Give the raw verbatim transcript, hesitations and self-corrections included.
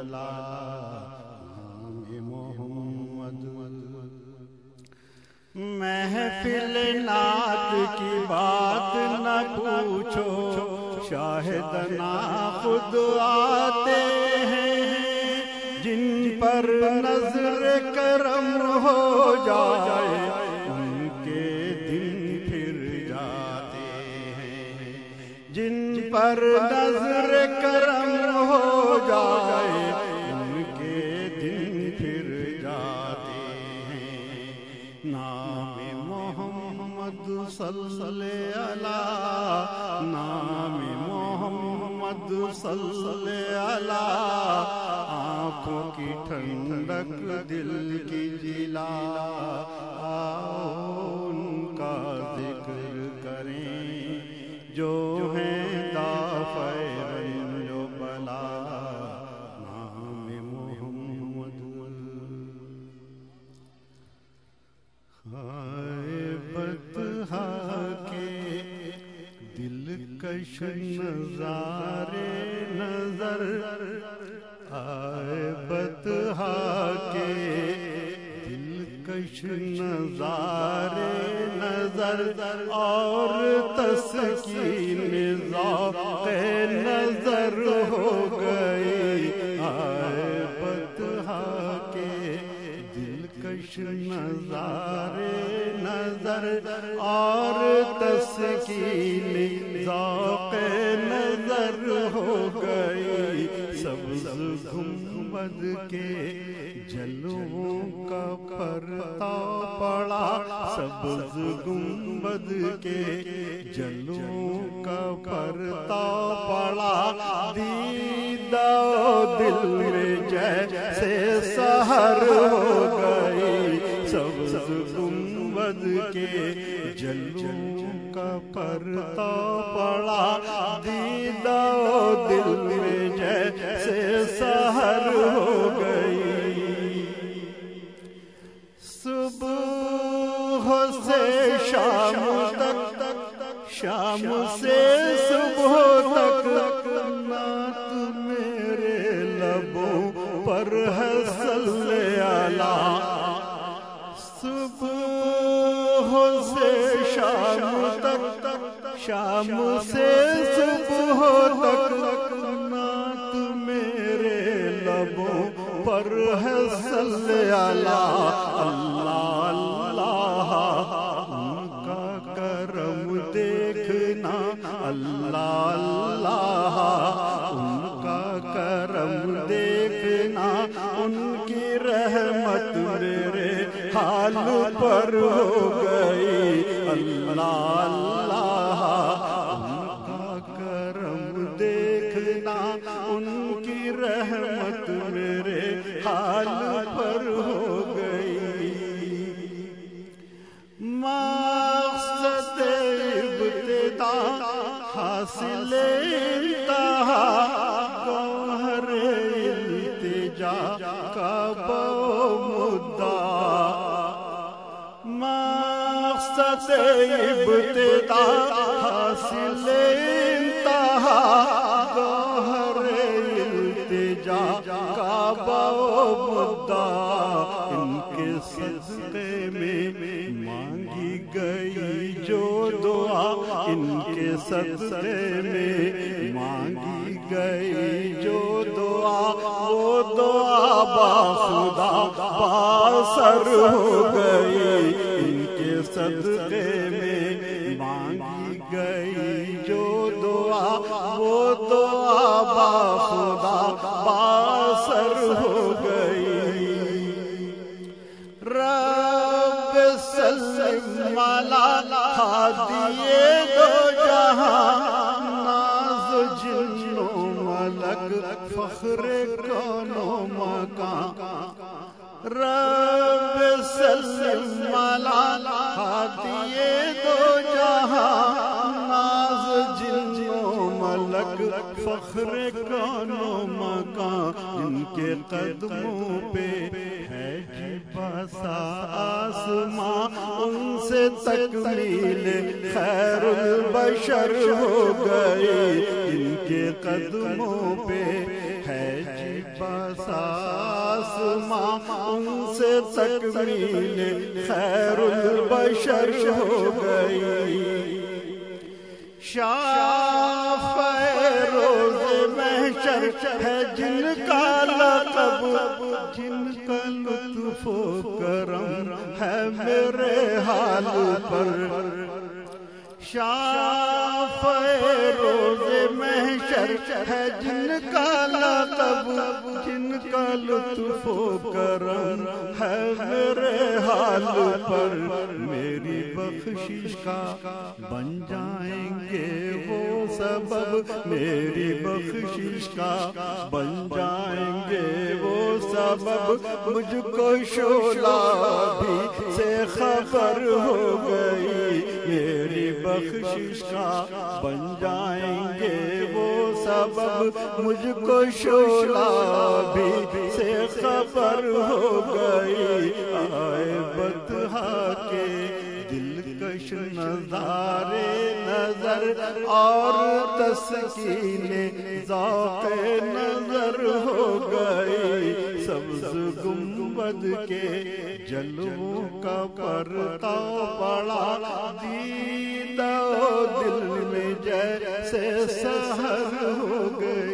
بلا نام محمد۔ محفل نعت کی بات نہ پوچھو، شاہدنا خود آتے ہیں، جن پر نظر کرم ہو جائے ان کے دن پھر جاتے ہیں، جن پر نظر کرم ہو جائے ان کے دن پھر جاتے ہیں۔ نام محمد صلی اللہ، نام محمد صلی اللہ، آنکھوں کی ٹھنڈک دل کی جلا، آؤ ان کا ذکر کریں جو ہیں دافع رنج و بلا، نام محمد۔ ہائے بطحا کے دلکش نظارے نظر، آئے بطحا کے دلکش نظارے نظر، اور تسکین ذوق نظر ہو گئی، آئے بطحا کے دلکش نظارے نظر، اور تسکین ذوق نظر ہو گئی۔ سبز گنبد کے جلووں کا پردہ پڑا، سبز گنبد کے جلووں کا پردہ پڑا، دیدہ دل میں جیسے سحر ہو گئی، سبز گنبد کے جلووں کا پردہ پڑا، دیدہ دل میں جیسے سحر ہو گئی۔ صبح سے شام تک، شام سے صبح تک، نعت میرے لبوں پر ہے صلی اللہ۔ صبح سے شام تک، شام سے صبح تک، نعت میرے لبوں پر ہے صلی اللہ۔ اللہ اللہ ان کا کرم دیکھنا، اللہ اللہ ان کا کرم دیکھنا، ان کی رحمت میرے حال پر ہو گئی، اللہ اللہ ان کا کرم دیکھنا، ان کی رحمت میرے حال پر ہو گئی۔ مقصد ابتدا حاصل انتہا، گوہر التجا کا مدعا، مقصد ابتدا حاصل انتہا، گوہر التجا کا مدعا، ان کے صدقے میں مانگی گئی جو دعا، ان کے صدقے میں مانگی گئی جو دعا، وہ دعا باخدا باثر ہو گئی، ان کے صدقے میں مانگی گئی جو دعا، وہ دعا باخدا باثر ہو گئی۔ رب سلم علی ہادی دو جہاں، ناز جن و ملک فخر کون و مکان، رب سلم علی ہادی دو جہاں، ناز جن و ملک فخر کون و مکان، ان کے قدموں پہ ہے جی بسا آسماں، ان سے تکمیل خیر البشر ہو گئی، ان کے قدموں پہ ہے جی بس آسماں ان سے تکمیل خیر البشر ہو گئی شاف روز محشر ہے جن کا لقب جن کا لطف و کرم ہے میرے حال پر شاف روز محشر ہے جن کا لقب جن کا لطف و کرم ہے میرے حال پر میری بخشش کا بن جائیں گے وہ سبب میری بخشش کا بن جائیں گے وہ سبب مجھ کو شعلہ بھی سے خبر ہو گئی میری بخشش کا بن جائیں گے وہ سبب مجھ کو شعلہ بھی سے خبر ہو گئی آئے بطحا کے دلکش نظارے نظر اور تسکین ذوق نظر ہو گئی سبز گنبد کے جلووں کا پرتاؤ پڑا دیدہ دل میں جیسے سحر ہو گئی